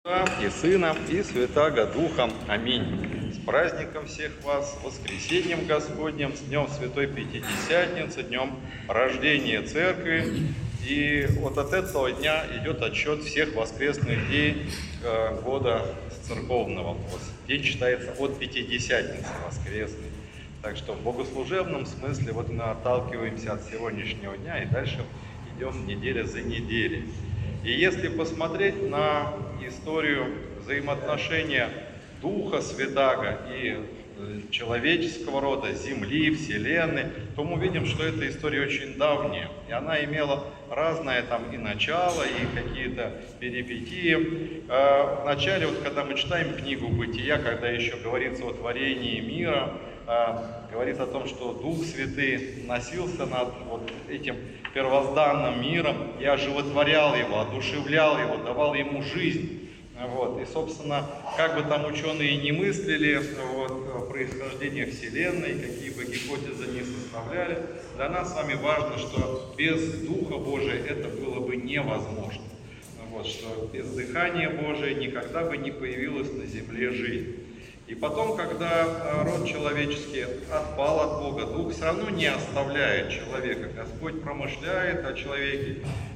И Сына, и Святаго Духом. Аминь. С праздником всех вас, с воскресением Господним, с днем Святой Пятидесятницы, днем рождения Церкви. И вот от этого дня идет отсчет всех воскресных дней года церковного. Вот день считается от Пятидесятницы воскресной. Так что в богослужебном смысле вот мы отталкиваемся от сегодняшнего дня и дальше идем неделя за неделей. И если посмотреть на историю взаимоотношения Духа Святаго и человеческого рода, Земли, Вселенной, то мы видим, что эта история очень давняя. И она имела разное там и начало, и какие-то перипетии. Вначале, вот, когда мы читаем книгу Бытия, когда еще говорится о творении мира, говорит о том, что Дух Святый носился над вот этим первозданным миром и оживотворял его, одушевлял его, давал ему жизнь. Вот. И, собственно, как бы там ученые не мыслили происхождение Вселенной, какие бы гипотезы ни составляли, для нас с вами важно, что без Духа Божия это было бы невозможно. Вот, что без дыхания Божия никогда бы не появилась на земле жизнь. И потом, когда род человеческий отпал от Бога, Дух все равно не оставляет человека. Господь промышляет о человеке,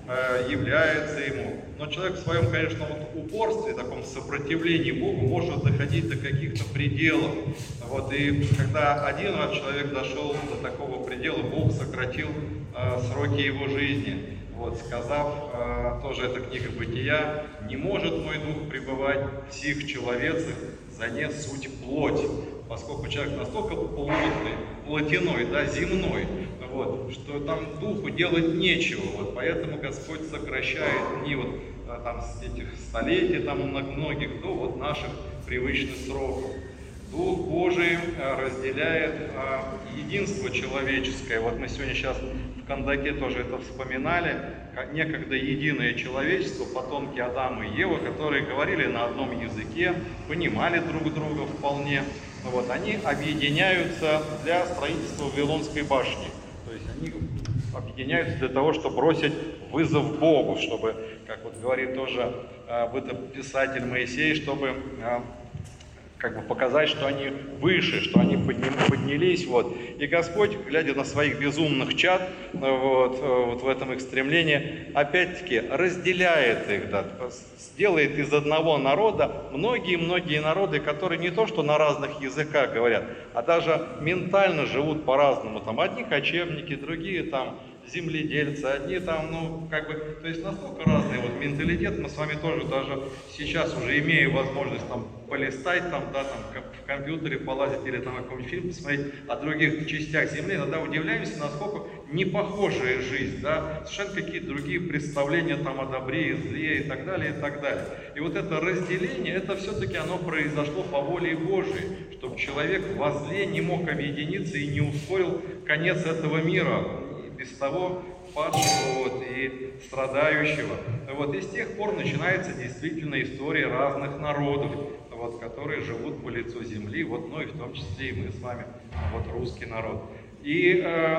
является ему. Но человек в своем, конечно, упорстве, таком сопротивлении Богу может доходить до каких-то пределов. Вот, и когда один раз человек дошел до такого предела, Бог сократил сроки его жизни. Вот, сказав, тоже эта книга Бытия, «Не может мой дух пребывать в сих человецах, за не суть плоть», поскольку человек настолько плотный, плотяной, да, земной, вот, что там духу делать нечего. Вот, поэтому Господь сокращает дни вот, там, с этих столетий, там, многих, до вот, наших привычных сроков. Дух Божий разделяет единство человеческое. Вот мы сегодня сейчас в Кандаке тоже это вспоминали. Некогда единое человечество, потомки Адама и Евы, которые говорили на одном языке, понимали друг друга вполне. Вот, они объединяются для строительства Вавилонской башни. То есть они объединяются для того, чтобы бросить вызов Богу, чтобы, как вот говорит тоже писатель Моисей, чтобы как бы показать, что они выше, что они поднялись. Вот. И Господь, глядя на своих безумных чад, вот в этом их стремлении, опять-таки разделяет их, да, сделает из одного народа многие-многие народы, которые не то что на разных языках говорят, а даже ментально живут по-разному. Там одни кочевники, другие там земледельцы, одни там, то есть настолько разный вот менталитет. Мы с вами тоже даже сейчас уже имея возможность там полистать, там, да, там в компьютере полазить или там какой-нибудь фильм посмотреть о других частях Земли, иногда удивляемся, насколько не похожая жизнь, да, совершенно какие-то другие представления там о добре и зле и так далее, и так далее. И вот это разделение, это все-таки оно произошло по воле Божией, чтобы человек во зле не мог объединиться и не ускорил конец этого мира, без того падшего вот, и страдающего. Вот, и с тех пор начинается действительно история разных народов, вот, которые живут по лицу земли, вот, ну и в том числе и мы с вами, вот, русский народ. И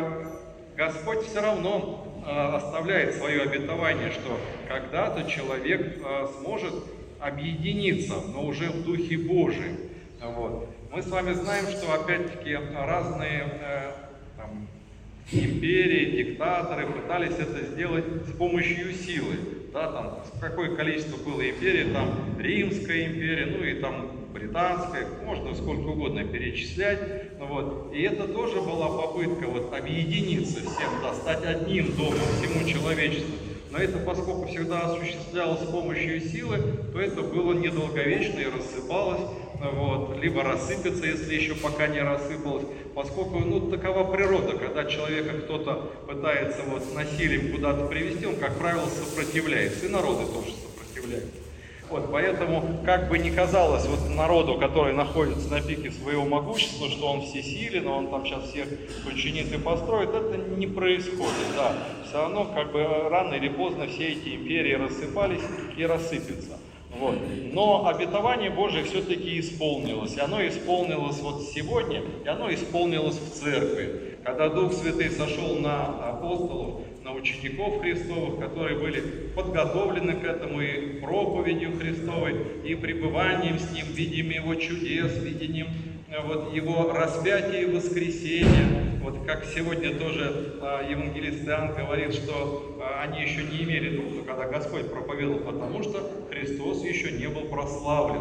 Господь все равно оставляет свое обетование, что когда-то человек сможет объединиться, но уже в Духе Божием. Вот. Мы с вами знаем, что опять-таки разные империи, диктаторы пытались это сделать с помощью силы. Да, там, какое количество было империй, там Римская империя, ну и там британская, можно сколько угодно перечислять. Вот. И это тоже была попытка вот, объединиться всем, да, стать одним домом всему человечеству. Но это, поскольку всегда осуществлялось с помощью силы, то это было недолговечно и рассыпалось. Вот, либо рассыпется, если еще пока не рассыпалось, поскольку, такова природа, когда человека кто-то пытается вот насилием куда-то привести, он, как правило, сопротивляется, и народы тоже сопротивляются. Вот, поэтому, как бы ни казалось вот народу, который находится на пике своего могущества, что он всесилен, он там сейчас всех подчинит и построит, это не происходит, да. Все равно, как бы, рано или поздно все эти империи рассыпались и рассыпятся. Вот. Но обетование Божие все-таки исполнилось. И оно исполнилось вот сегодня, и оно исполнилось в церкви. когда Дух Святый сошел на апостолов, на учеников Христовых, которые были подготовлены к этому и проповедью Христовой, и пребыванием с Ним, видением Его чудес, видением Его распятия и воскресения. Как сегодня тоже евангелист Иоанн говорит, что они еще не имели Духа, когда Господь проповедовал, потому что Христос еще не был прославлен.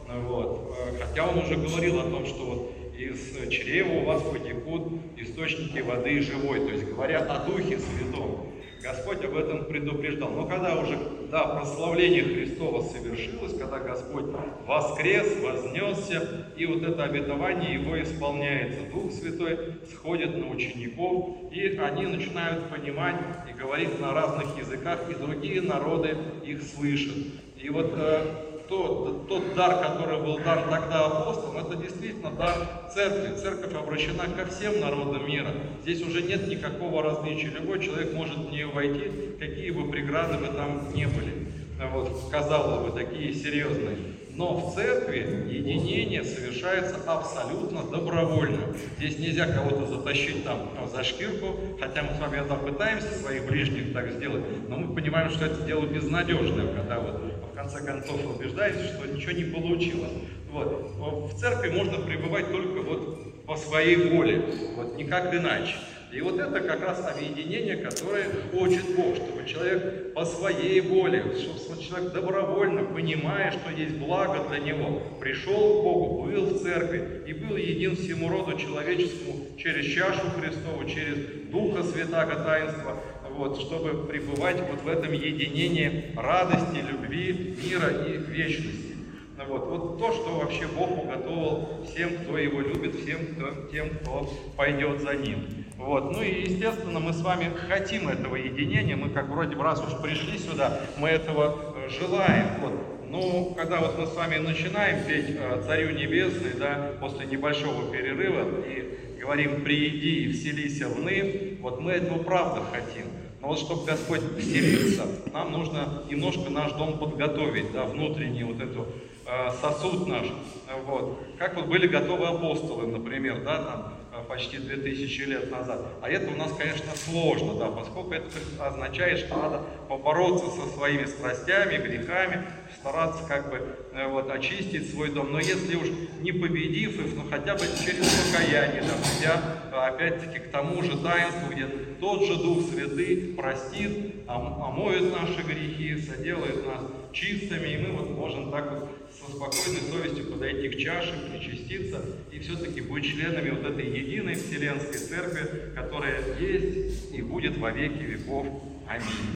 Хотя Он уже говорил о том, что из чрева у вас потекут источники воды живой, то есть говоря о Духе Святом. Господь об этом предупреждал. Но когда уже, прославление Христова совершилось, когда Господь воскрес, вознесся, и это обетование Его исполняется, Дух Святой сходит на учеников, и они начинают понимать и говорить на разных языках, и другие народы их слышат. И тот дар, который был дар тогда апостолам, это действительно дар церкви. Церковь обращена ко всем народам мира. Здесь уже нет никакого различия. Любой человек может в нее войти, какие бы преграды бы там не были. Казалось бы, такие серьезные. Но в церкви единение совершается абсолютно добровольно. Здесь нельзя кого-то затащить за шкирку, хотя мы с вами пытаемся своих ближних так сделать, но мы понимаем, что это дело безнадежное, когда в конце концов убеждаетесь, что ничего не получилось. В церкви можно пребывать только по своей воле, никак иначе. И это как раз объединение, которое хочет Бог, чтобы человек по своей воле, чтобы человек добровольно, понимая, что есть благо для него, пришел к Богу, был в церкви и был един всему роду человеческому через чашу Христову, через Духа Святаго таинства, чтобы пребывать в этом единении радости, любви, мира и вечности. То, что вообще Бог уготовил всем, кто Его любит, тем, кто пойдет за Ним. И естественно, мы с вами хотим этого единения, мы вроде бы раз уж пришли сюда, мы этого желаем. Когда мы с вами начинаем петь «Царю небесный», после небольшого перерыва, и говорим «Прииди и вселися вны», мы этого правда хотим. Но чтобы Господь вселился, нам нужно немножко наш дом подготовить, внутренний сосуд наш. Как были готовы апостолы, например, почти 2000 лет назад. А это у нас, конечно, сложно, поскольку это означает, что надо побороться со своими страстями, грехами, стараться очистить свой дом. Но если уж не победив их, хотя бы через покаяние, придя опять-таки к тому же таинству, где тот же Дух Святый простит, омоет наши грехи, соделает нас чистыми, и мы можем со спокойной совестью подойти к чаше, причаститься и все-таки быть членами этой единой Вселенской Церкви, которая есть и будет во веки веков. Аминь.